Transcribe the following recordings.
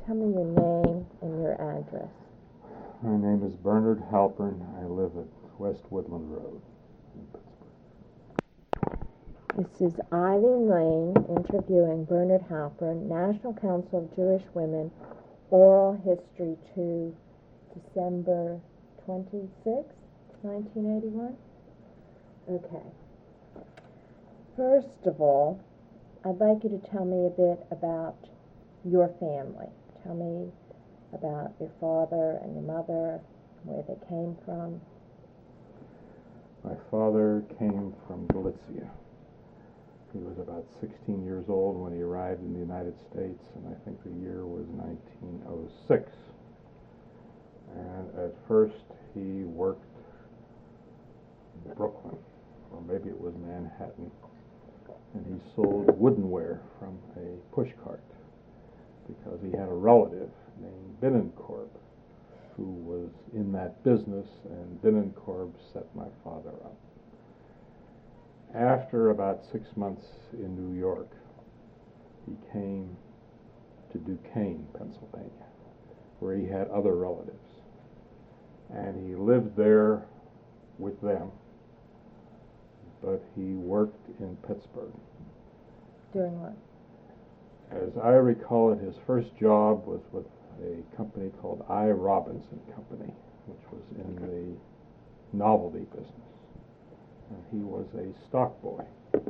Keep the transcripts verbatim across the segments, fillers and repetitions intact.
tell me your name and your address. My name is Bernard Halpern. I live at West Woodland Road in Pittsburgh. This is Eileen Lane interviewing Bernard Halpern, National Council of Jewish Women, oral history to December twenty-sixth, nineteen eighty-one. Okay. First of all, I'd like you to tell me a bit about your family. Tell me about your father and your mother, where they came from. My father came from Galicia. He was about sixteen years old when he arrived in the United States, and I think the year was nineteen oh six. And at first he worked in Brooklyn, or maybe it was Manhattan, and he sold woodenware from a pushcart because he had a relative named Binnenkorb who was in that business, and Binnenkorb set my father up. After about six months in New York, he came to Duquesne, Pennsylvania, where he had other relatives. And he lived there with them, but he worked in Pittsburgh. Doing what? As I recall it, his first job was with a company called I. Robinson Company, which was in the novelty business. And he was a stock boy.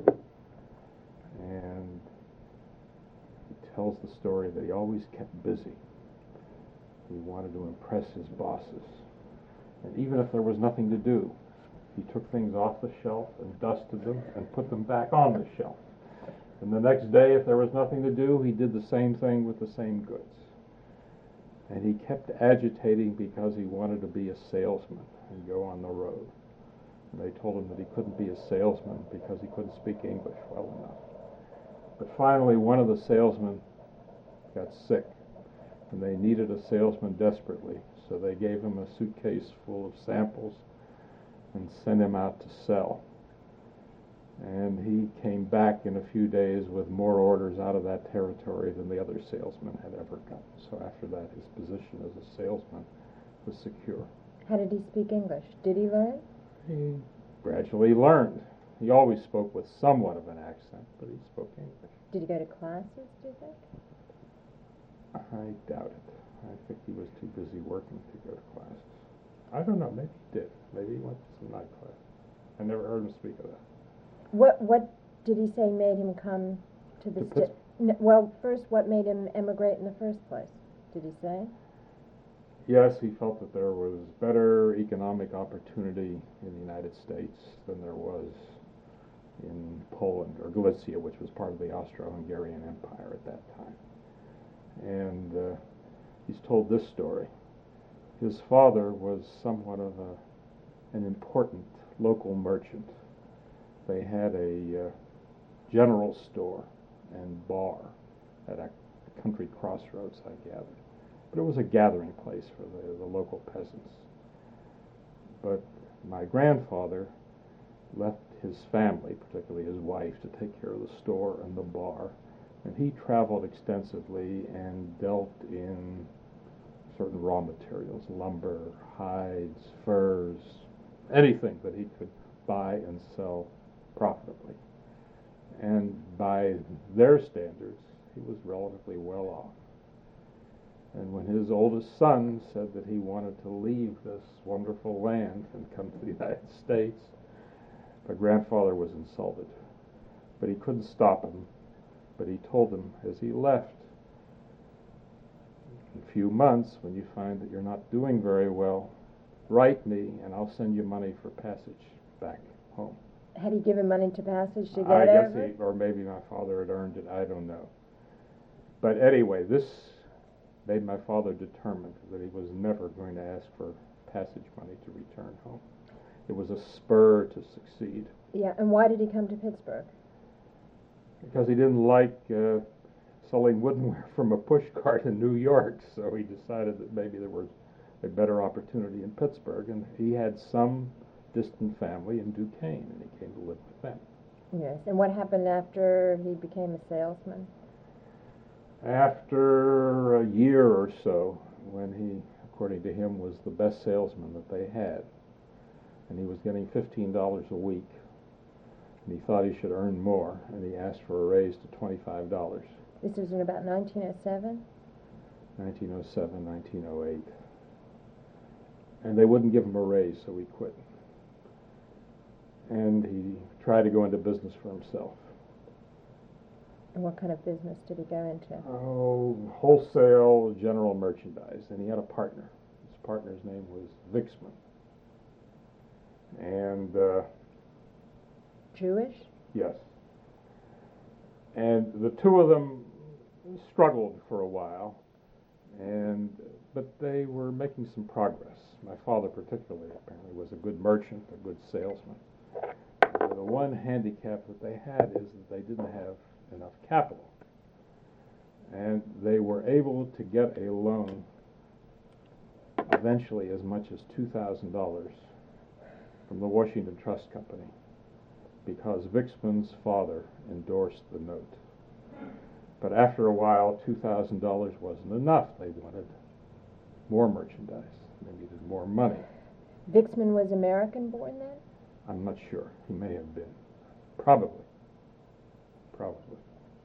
And he tells the story that he always kept busy. He wanted to impress his bosses. And even if there was nothing to do, he took things off the shelf and dusted them and put them back on the shelf. And the next day, if there was nothing to do, he did the same thing with the same goods. And he kept agitating because he wanted to be a salesman and go on the road. And they told him that he couldn't be a salesman because he couldn't speak English well enough. But finally, one of the salesmen got sick, and they needed a salesman desperately. So they gave him a suitcase full of samples and sent him out to sell. And he came back in a few days with more orders out of that territory than the other salesman had ever gotten. So after that, his position as a salesman was secure. How did he speak English? Did he learn? He gradually learned. He always spoke with somewhat of an accent, but he spoke English. Did he go to classes, do you think? I doubt it. I think he was too busy working to go to classes. I don't know. Maybe he did. Maybe he went to some night class. I never heard him speak of that. What What did he say made him come to the To state? N- well, first, what made him emigrate in the first place? Did he say? Yes, he felt that there was better economic opportunity in the United States than there was in Poland or Galicia, which was part of the Austro-Hungarian Empire at that time. And uh, he's told this story. His father was somewhat of a, an important local merchant. They had a uh, general store and bar at a country crossroads, I gathered. But it was a gathering place for the, the local peasants. But my grandfather left his family, particularly his wife, to take care of the store and the bar. And he traveled extensively and dealt in certain raw materials, lumber, hides, furs, anything that he could buy and sell profitably. And by their standards, he was relatively well off. And when his oldest son said that he wanted to leave this wonderful land and come to the United States, my grandfather was insulted. But he couldn't stop him. But he told him as he left, in a few months, when you find that you're not doing very well, write me and I'll send you money for passage back home. Had he given money to passage to get I guess over? he, or maybe my father had earned it, I don't know. But anyway, this made my father determined that he was never going to ask for passage money to return home. It was a spur to succeed. Yeah, and why did he come to Pittsburgh? Because he didn't like uh, selling woodenware from a pushcart in New York, so he decided that maybe there was a better opportunity in Pittsburgh, and he had some distant family in Duquesne, and he came to live with them. Yes, and what happened after he became a salesman? After a year or so, when he, according to him, was the best salesman that they had, and he was getting fifteen dollars a week, and he thought he should earn more, and he asked for a raise to twenty-five dollars. This was in about nineteen oh seven? nineteen oh seven, nineteen oh eight. And they wouldn't give him a raise, so he quit. And he tried to go into business for himself. And what kind of business did he go into? Oh, wholesale general merchandise. And he had a partner. His partner's name was Vixman. And, uh, Jewish? yes. And the two of them struggled for a while, and but they were making some progress. My father particularly, apparently, was a good merchant, a good salesman. The one handicap that they had is that they didn't have enough capital. And they were able to get a loan, eventually as much as two thousand dollars, from the Washington Trust Company, because Vixman's father endorsed the note. But after a while, two thousand dollars wasn't enough. They wanted more merchandise. They needed more money. Vixman was American born then? I'm not sure. He may have been. Probably. Probably.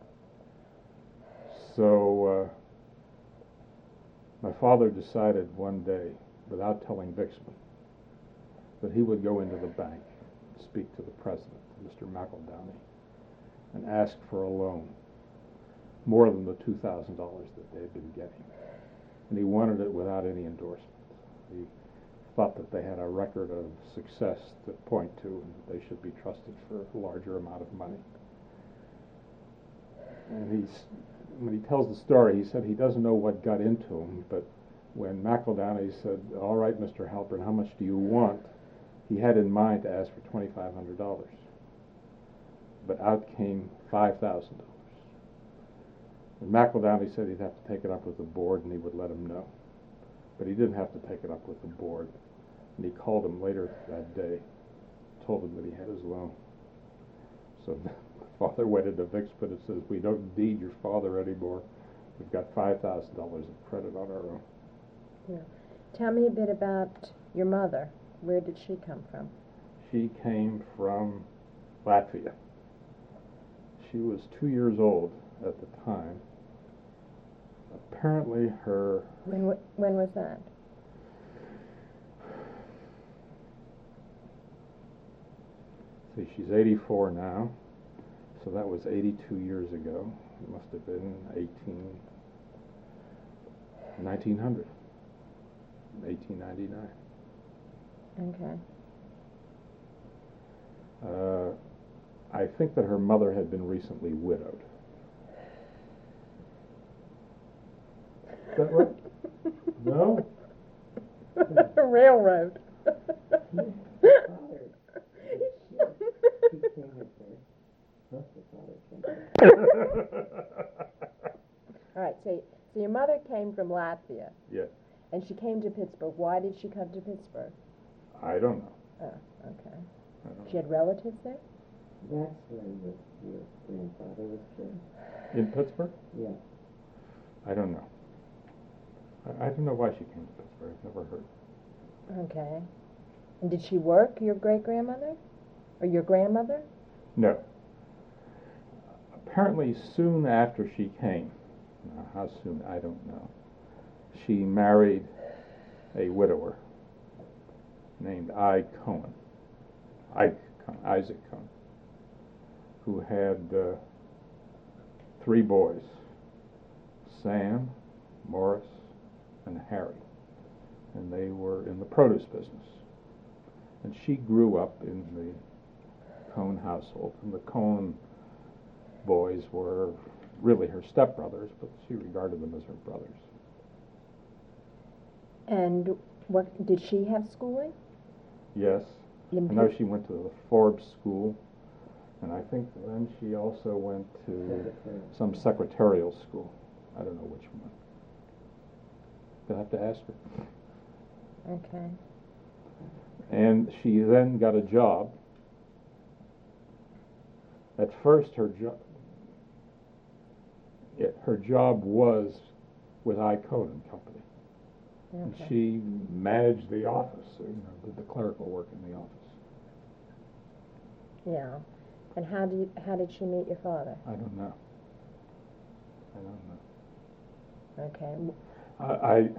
So uh, my father decided one day, without telling Vixman, that he would go into the bank, speak to the president, Mister McEldowney, and ask for a loan, more than the two thousand dollars that they had been getting. And he wanted it without any endorsement. He thought that they had a record of success to point to, and that they should be trusted for a larger amount of money. And he's, when he tells the story, he said he doesn't know what got into him, but when McEldowney said, "All right, Mister Halpern, how much do you want?" he had in mind to ask for twenty-five hundred dollars. But out came five thousand dollars. And McEldowney said he'd have to take it up with the board, and he would let him know. But he didn't have to take it up with the board. And he called him later that day, told him that he had his loan. So the father went into Vixman and says, "We don't need your father anymore. We've got five thousand dollars of credit on our own." Yeah. Tell me a bit about your mother. Where did she come from? She came from Latvia. She was two years old at the time. Apparently her... When w- when was that? See, she's eighty-four now, so that was eighty-two years ago. It must have been eighteen, nineteen hundred, eighteen ninety-nine. Okay. Uh, I think that her mother had been recently widowed. Is that right? No? Railroad. All right, so, so your mother came from Latvia. Yes. And she came to Pittsburgh. Why did she come to Pittsburgh? I don't know. Oh, okay. I don't She had relatives there? That's where your, your grandfather was killed. know. In Pittsburgh? Yeah. I don't know. I, I don't know why she came to Pittsburgh. I've never heard. Okay. And did she work, your great-grandmother? Or your grandmother? No. Apparently soon after she came, now how soon, I don't know, she married a widower named I. Cohen, Ike, Isaac Cohen, who had uh, three boys, Sam, Morris, and Harry, and they were in the produce business. And she grew up in the Cohen household, and the Cohen boys were really her stepbrothers, but she regarded them as her brothers. And what did she have schooling? Yes. In I know Pitt- she went to the Forbes School, and I think then she also went to Secretary. some secretarial school. I don't know which one. You'll have to ask her. Okay. And she then got a job. At first, her job, yeah, her job was with iCode and Company. And Okay. she managed the office, you know, did the clerical work in the office. Yeah. And how did how did she meet your father? I don't know. I don't know. Okay. I,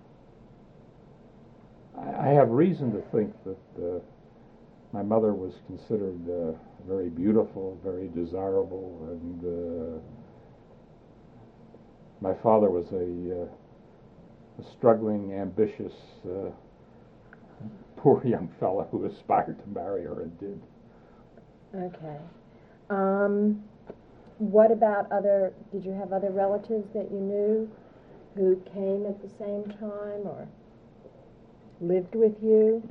I, I have reason to think that uh, my mother was considered uh, very beautiful, very desirable, and uh, my father was a, uh, a struggling, ambitious, uh, poor young fellow who aspired to marry her and did. Okay. Um, what about other, did you have other relatives that you knew who came at the same time or lived with you?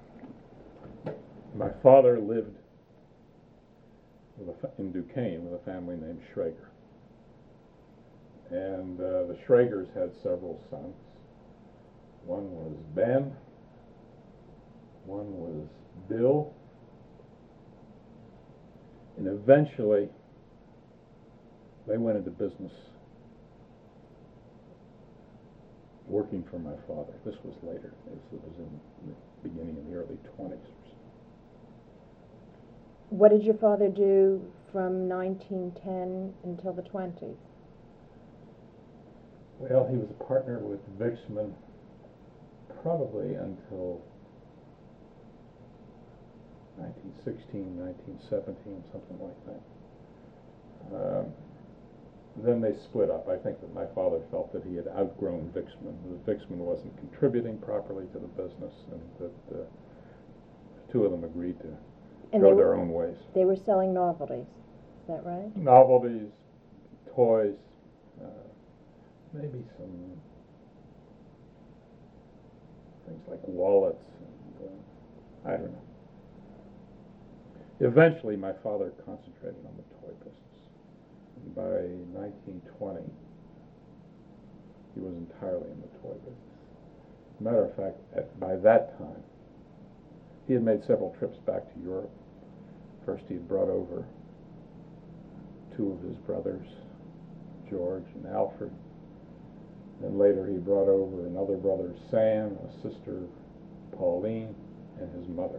My father lived with a, fa- in Duquesne with a family named Schrager. And uh, the Schragers had several sons. One was Ben, one was Bill, and eventually they went into business working for my father. This was later. This was in the beginning of the early twenties. What did your father do from nineteen ten until the twenties? Well, he was a partner with Vixman probably until nineteen sixteen, nineteen seventeen, something like that. Um, then they split up. I think that my father felt that he had outgrown Vixman, that Vixman wasn't contributing properly to the business, and that uh, the two of them agreed to And go they their were, own ways. they were selling novelties, is that right? Novelties, toys, uh, maybe some things like wallets, and uh, I don't know. Eventually, my father concentrated on the toy business. And by nineteen twenty, he was entirely in the toy business. As a matter of fact, at, by that time, he had made several trips back to Europe. First, he had brought over two of his brothers, George and Alfred. Then later, he brought over another brother, Sam, a sister, Pauline, and his mother.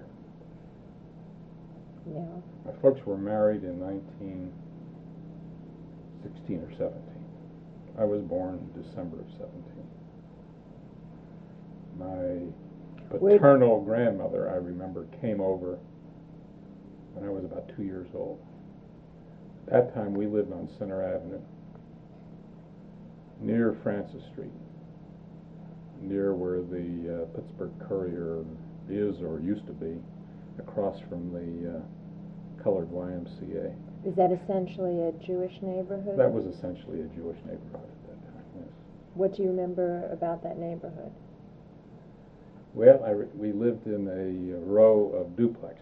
Yeah. My folks were married in nineteen sixteen or seventeen. I was born in December of seventeen. My paternal grandmother, I remember, came over when I was about two years old. At that time, we lived on Center Avenue, near Francis Street, near where the uh, Pittsburgh Courier is or used to be, across from the uh, colored Y M C A. Is that essentially a Jewish neighborhood? That was essentially a Jewish neighborhood at that time, yes. What do you remember about that neighborhood? Well, I re- we lived in a row of duplexes.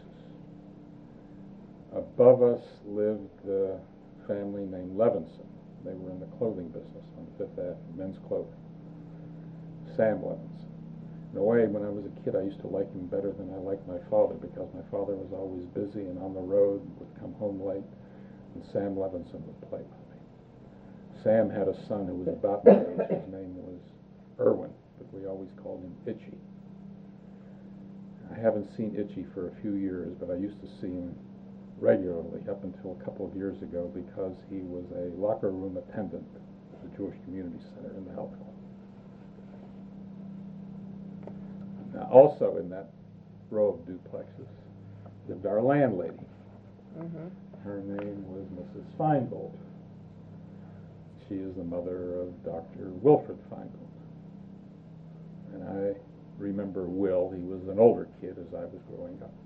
Above us lived a family named Levinson. They were in the clothing business on Fifth Avenue, men's clothing. Sam Levinson. In a way, when I was a kid, I used to like him better than I liked my father, because my father was always busy and on the road, would come home late, and Sam Levinson would play with me. Sam had a son who was about my age. His name was Irwin, but we always called him Itchy. I haven't seen Itchy for a few years, but I used to see him regularly up until a couple of years ago, because he was a locker room attendant at the Jewish Community Center in the health club. Now, also in that row of duplexes lived our landlady. Mm-hmm. Her name was Missus Feingold. She is the mother of Doctor Wilfred Feingold. And I remember Will. He was an older kid as I was growing up.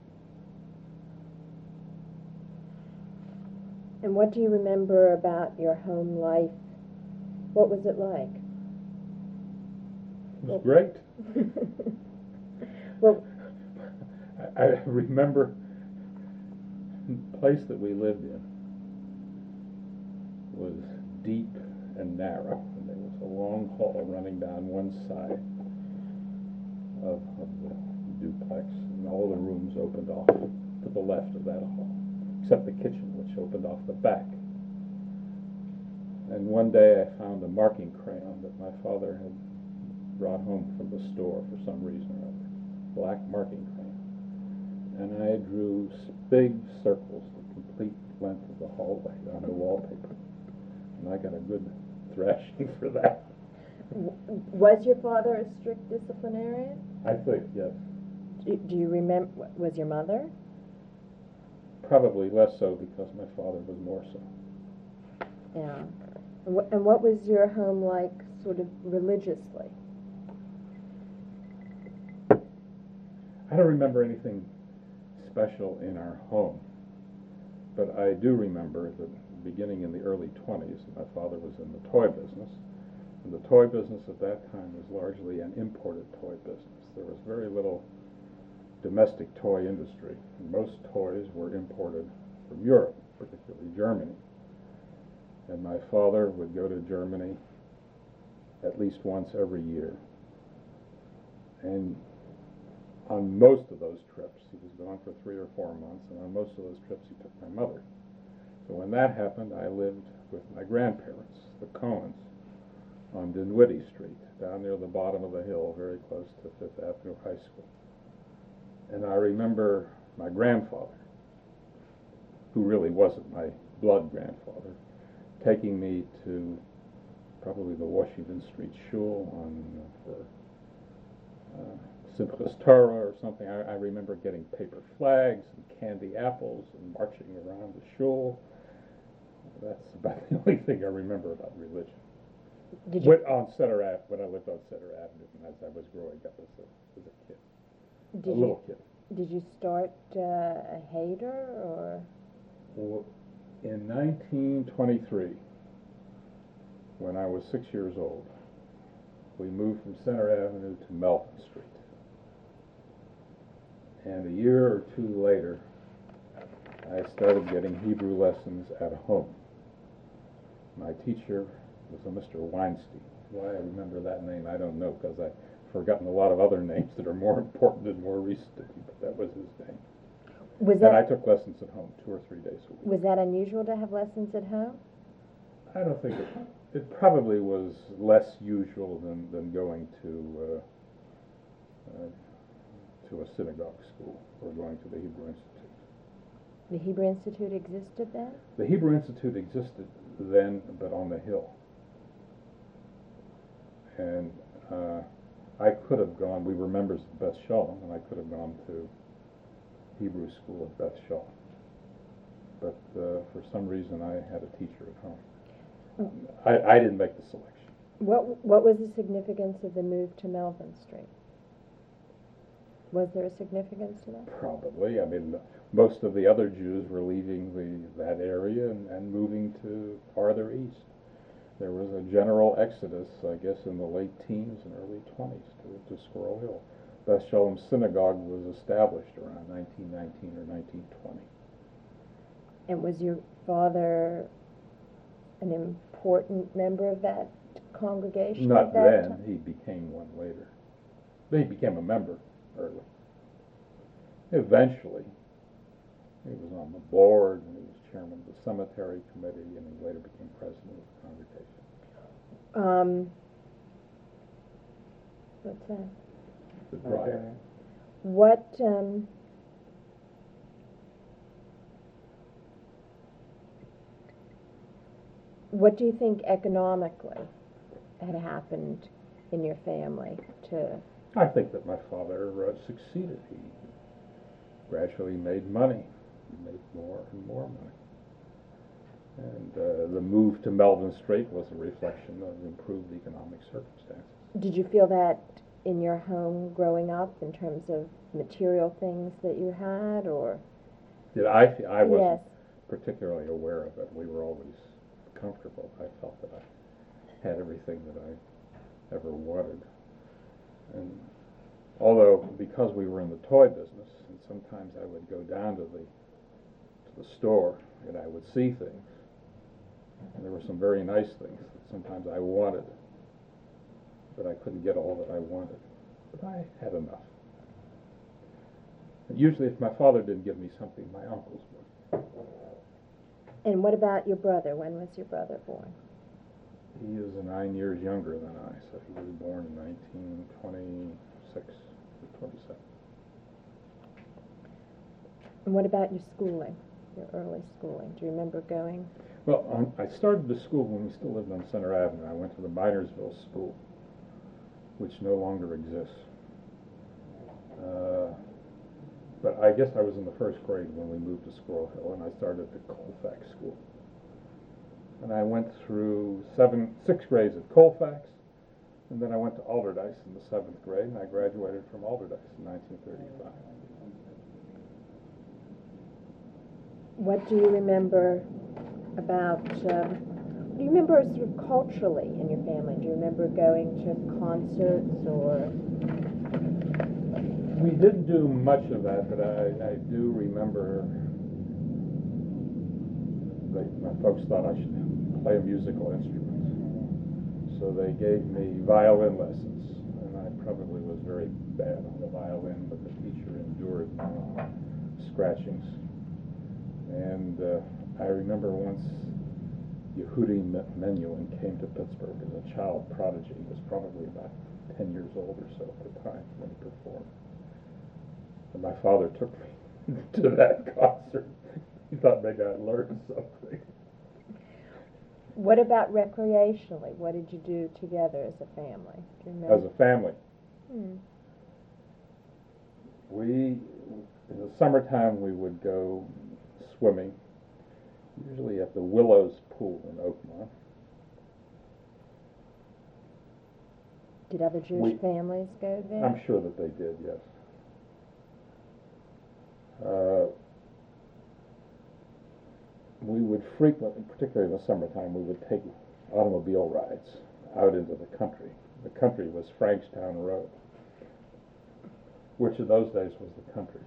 And what do you remember about your home life? What was it like? It was great. Well, I, I remember the place that we lived in was deep and narrow, and there was a long hall running down one side of, of the duplex, and all the rooms opened off to the left of that hall, except the kitchen, which opened off the back. And one day I found a marking crayon that my father had brought home from the store for some reason or other, black marking crayon. And I drew s- big circles the complete length of the hallway on a wallpaper. And I got a good thrashing for that. W- Was your father a strict disciplinarian? I think, yes. Do, do you remember, was your mother? Probably less so because my father was more so. Yeah. And what, and what was your home like, sort of religiously? I don't remember anything special in our home, but I do remember that beginning in the early twenties, my father was in the toy business, and the toy business at that time was largely an imported toy business. There was very little domestic toy industry, and most toys were imported from Europe, particularly Germany. And my father would go to Germany at least once every year. And on most of those trips, he was gone for three or four months, and on most of those trips he took my mother. So when that happened, I lived with my grandparents, the Cohens, on Dinwiddie Street, down near the bottom of the hill, very close to Fifth Avenue High School. And I remember my grandfather, who really wasn't my blood grandfather, taking me to probably the Washington Street Shul on uh, for uh, Simchas Torah or something. I, I remember getting paper flags and candy apples and marching around the shul. That's about the only thing I remember about religion. Did you, When, on Center Ave, when I lived on Center Avenue, and as I was growing up as a, as a kid, did a little you, kid. did you start uh, a Heder, or? Well, in nineteen twenty-three, when I was six years old, we moved from Center Avenue to Melvin Street. And a year or two later, I started getting Hebrew lessons at home. My teacher was a Mister Weinstein. Why I remember that name, I don't know, because I've forgotten a lot of other names that are more important and more recent to me, but that was his name. Was And I that, took lessons at home two or three days a week. was that unusual to have lessons at home? I don't think it, it probably was less usual than, than going to uh, uh, to a synagogue school or going to the Hebrew Institute. The Hebrew Institute existed then? The Hebrew Institute existed then, but on the hill. And uh, I could have gone, we were members of Beth Shalom, and I could have gone to Hebrew school at Beth Shalom. But uh, for some reason I had a teacher at home. I, I didn't make the selection. What What was the significance of the move to Melvin Street? Was there a significance to that? Probably. I mean, most of the other Jews were leaving the that area and, and moving to farther east. There was a general exodus, I guess, in the late teens and early twenties to, to Squirrel Hill. Beth Shalom Synagogue was established around nineteen nineteen or nineteen twenty. And was your father an important member of that congregation Not at that then. time? He became one later. He became a member early. Eventually, he was on the board, and he was chairman of the cemetery committee, and he later became president of the congregation. Um, what's that? The dryer. What, um, what do you think economically had happened in your family to, I think that my father uh, succeeded. He gradually made money, he made more and more money. And uh, the move to Melvin Street was a reflection of improved economic circumstances. did you feel that in your home growing up in terms of material things that you had, or? Did I? I wasn't Yes. particularly aware of it. We were always comfortable. I felt that I had everything that I ever wanted. And although, because we were in the toy business, and sometimes I would go down to the to the store and I would see things, and there were some very nice things that sometimes I wanted, but I couldn't get all that I wanted. But I had enough. And usually, if my father didn't give me something, my uncles would. And what about your brother? When was your brother born? He is nine years younger than I, so he was born in nineteen twenty-six or twenty-seven. And what about your schooling, your early schooling? Do you remember going? Well, um, I started the school when we still lived on Center Avenue. I went to the Minersville School, which no longer exists. Uh, but I guess I was in the first grade when we moved to Squirrel Hill, and I started at Colfax School. And I went through seven, six grades at Colfax, and then I went to Alderdice in the seventh grade, and I graduated from Alderdice in nineteen thirty-five. What do you remember about, um, do you remember sort of culturally in your family? Do you remember going to concerts or? We didn't do much of that, but I, I do remember they, my folks thought I should play a musical instrument. So they gave me violin lessons, and I probably was very bad on the violin, but the teacher endured my scratchings. And uh, I remember once Yehudi Menuhin came to Pittsburgh as a child prodigy. He was probably about ten years old or so at the time when he performed. And my father took me to that concert. He thought maybe I'd learn something. What about recreationally? What did you do together as a family? Do you remember? As a family, Hmm. we, in the summertime, we would go swimming, usually at the Willows Pool in Oakmont. Did other Jewish We- families go there? I'm sure that they did, yes. Uh, we would frequently, particularly in the summertime, we would take automobile rides out into the country. The country was Frankstown Road, which in those days was the country.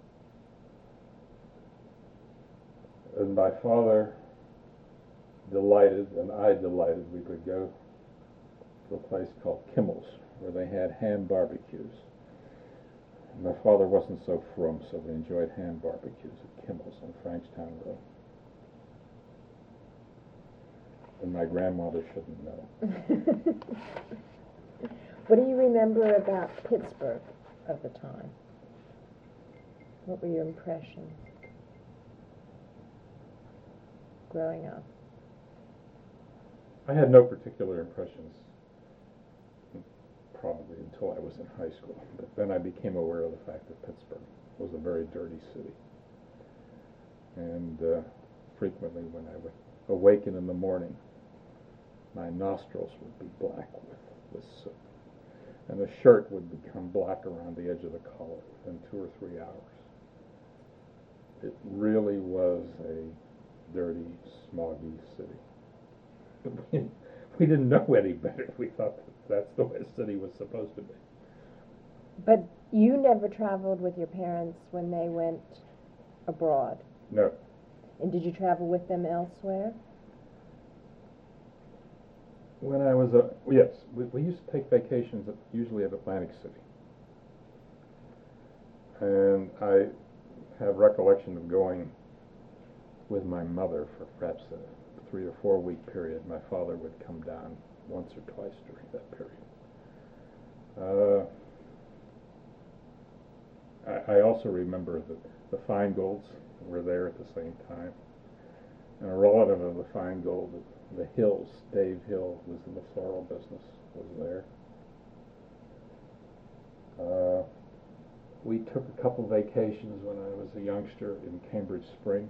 And my father delighted, and I delighted, we could go to a place called Kimmel's, where they had ham barbecues. My father wasn't so frum, so we enjoyed ham barbecues at Kimmel's on Frankstown Road. And my grandmother shouldn't know. What do you remember about Pittsburgh of the time? What were your impressions growing up? I had no particular impressions probably until I was in high school. But then I became aware of the fact that Pittsburgh was a very dirty city. And uh, frequently when I would awaken in the morning, my nostrils would be black with, with soot. And the shirt would become black around the edge of the collar within two or three hours. It really was a dirty, smoggy city. But we, we didn't know any better. We thought that that's the way a city was supposed to be. But you never traveled with your parents when they went abroad? No. And did you travel with them elsewhere? When I was a yes, we, we used to take vacations at, usually at Atlantic City, and I have recollection of going with my mother for perhaps a three or four week period. My father would come down once or twice during that period. Uh, I, I also remember that the Feingolds were there at the same time, and a relative of the Feingold, the Hills, Dave Hill, was in the floral business, was there. Uh, we took a couple vacations when I was a youngster in Cambridge Springs.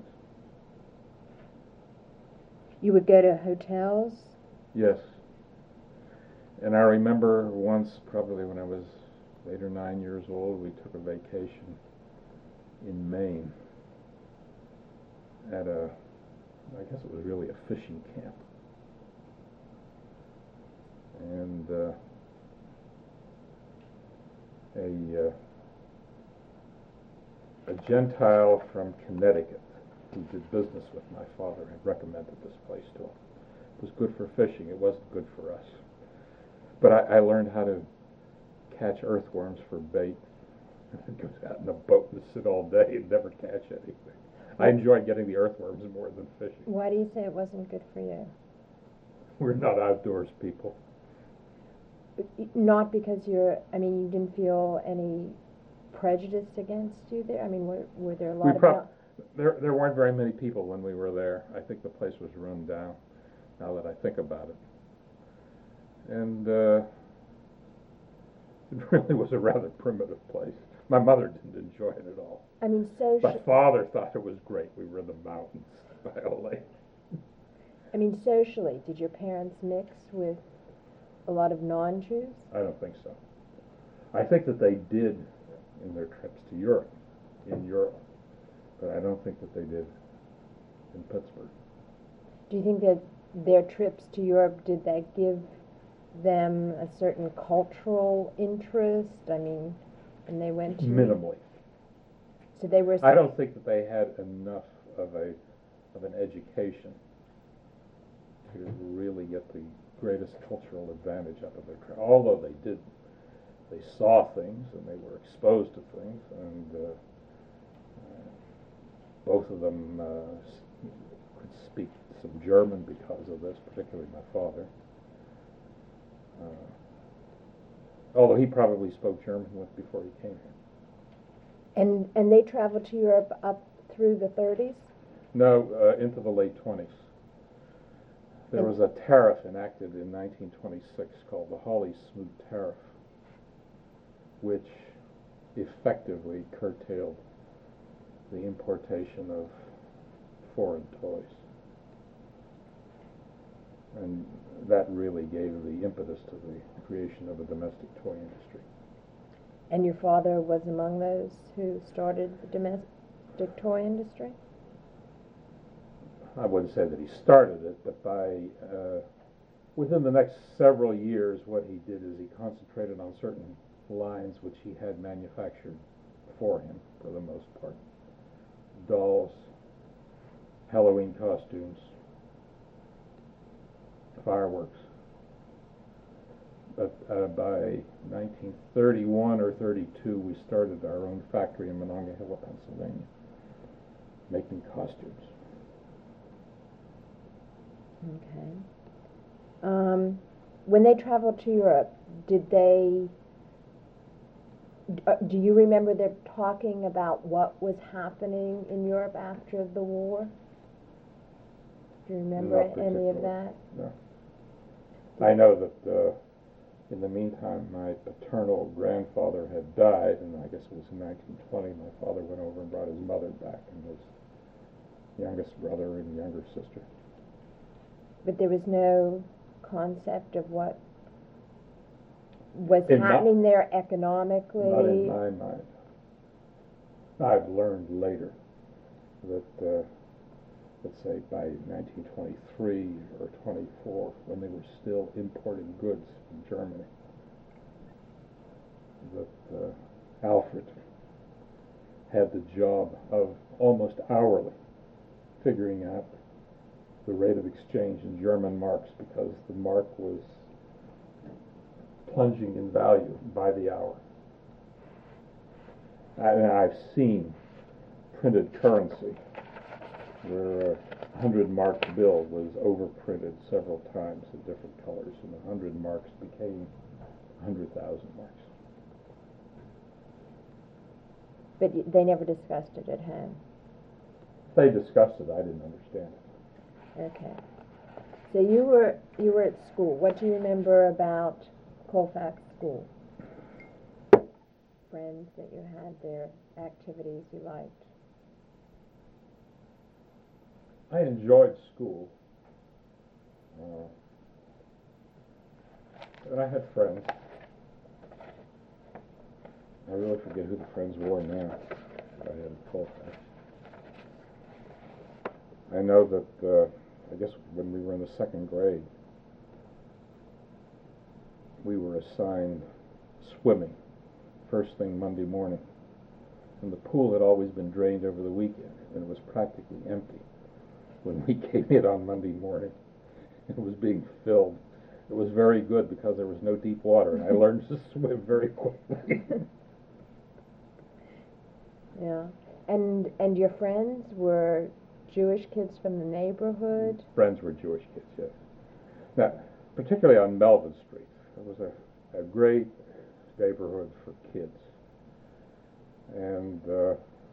You would go to hotels? Yes. And I remember once, probably when I was eight or nine years old, we took a vacation in Maine at a, I guess it was really a fishing camp. And uh, a, uh, a Gentile from Connecticut who did business with my father had recommended this place to him. It was good for fishing. It wasn't good for us. But I, I learned how to catch earthworms for bait. I'd go out in a boat and sit all day and never catch anything. I enjoyed getting the earthworms more than fishing. Why do you say it wasn't good for you? We're not outdoors people. Not because you're, I mean, you didn't feel any prejudice against you there? I mean, were, were there a lot We of... prob- there, there weren't very many people when we were there. I think the place was run down, now that I think about it. And uh, it really was a rather primitive place. My mother didn't enjoy it at all. I mean, social... My father thought it was great. We were in the mountains by a lake. I mean, socially, did your parents mix with a lot of non-Jews? I don't think so. I think that they did in their trips to Europe, in Europe, but I don't think that they did in Pittsburgh. Do you think that their trips to Europe, did that give them a certain cultural interest? I mean, when they went to... Minimally. So they were... I don't think that they had enough of a of an education to really get the greatest cultural advantage out of their trip. Although they did, they saw things and they were exposed to things, and uh, uh, both of them uh, could speak some German because of this, particularly my father. Uh, although he probably spoke German with before he came here. And and they traveled to Europe up through the thirties? No, uh, into the late twenties. There was a tariff enacted in nineteen twenty-six called the Hawley-Smoot Tariff, which effectively curtailed the importation of foreign toys. And that really gave the impetus to the creation of a domestic toy industry. And your father was among those who started the domestic toy industry? I wouldn't say that he started it, but by uh, within the next several years, what he did is he concentrated on certain lines which he had manufactured for him, for the most part. Dolls, Halloween costumes, fireworks. But uh, by nineteen thirty-one or thirty-two, we started our own factory in Monongahela, Pennsylvania, making costumes. Okay. Um, when they traveled to Europe, did they, uh, do you remember them talking about what was happening in Europe after the war? Do you remember Not any of particularly. that? No. I know that uh, in the meantime, my paternal grandfather had died, and I guess it was in nineteen twenty. My father went over and brought his mother back and his youngest brother and younger sister. But there was no concept of what was In my- happening there economically? Not in my mind. I've learned later that, uh, let's say by nineteen twenty-three or twenty-four, when they were still importing goods from Germany, that uh, Alfred had the job of almost hourly figuring out the rate of exchange in German marks, because the mark was plunging in value by the hour. And I've seen printed currency where a hundred mark bill was overprinted several times in different colors, and the hundred marks became a hundred thousand marks. But y- they never discussed it at home? They discussed it. I didn't understand it. Okay. So you were you were at school. What do you remember about Colfax School? Friends that you had there, activities you liked? I enjoyed school. Uh, and I had friends. I really forget who the friends were now I had at Colfax. I know that, uh, I guess when we were in the second grade, we were assigned swimming first thing Monday morning. And the pool had always been drained over the weekend, and it was practically empty when we came in on Monday morning. It was being filled. It was very good because there was no deep water, and I learned to swim very quickly. Yeah. And and your friends were Jewish kids from the neighborhood? Friends were Jewish kids, yes. Now, particularly on Melvin Street, it was a, a great neighborhood for kids. And uh,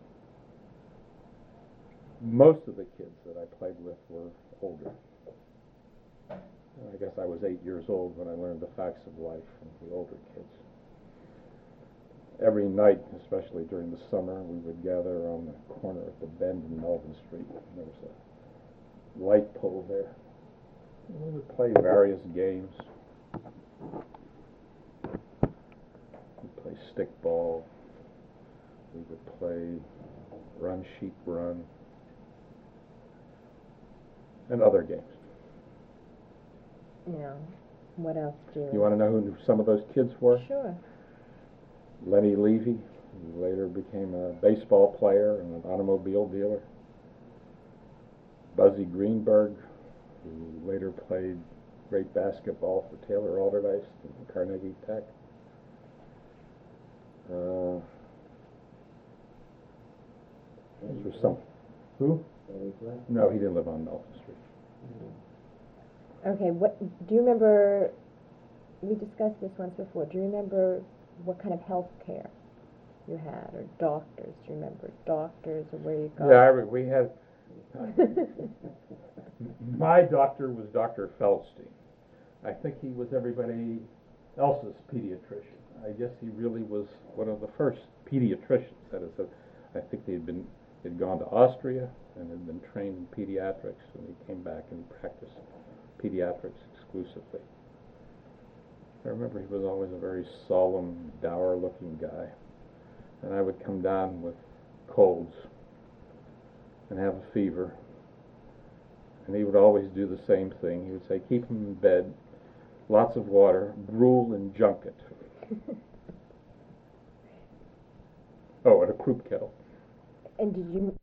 most of the kids that I played with were older. I guess I was eight years old when I learned the facts of life from the older kids. Every night, especially during the summer, we would gather on the corner at the bend in Melvin Street. There was a light pole there. We would play various games. We'd play stickball. We would play run, sheep, run, and other games. Yeah. What else do you? You want to know who some of those kids were? Sure. Lenny Levy, who later became a baseball player and an automobile dealer. Buzzy Greenberg, who later played great basketball for Taylor Alderdice and Carnegie Tech. Uh, those were some. Who? No, he didn't live on Melvin Street. Okay. What do you remember? We discussed this once before. Do you remember what kind of health care you had, or doctors? Do you remember doctors, or where you got? Yeah, I re- we had. My doctor was Doctor Feldstein. I think he was everybody else's pediatrician. I guess he really was one of the first pediatricians. That is, a, I think they'd been had gone to Austria and had been trained in pediatrics, and he came back and practiced pediatrics exclusively. I remember he was always a very solemn, dour-looking guy, and I would come down with colds and have a fever, and he would always do the same thing. He would say, keep him in bed, lots of water, gruel and junket. Oh, and a croup kettle. And did you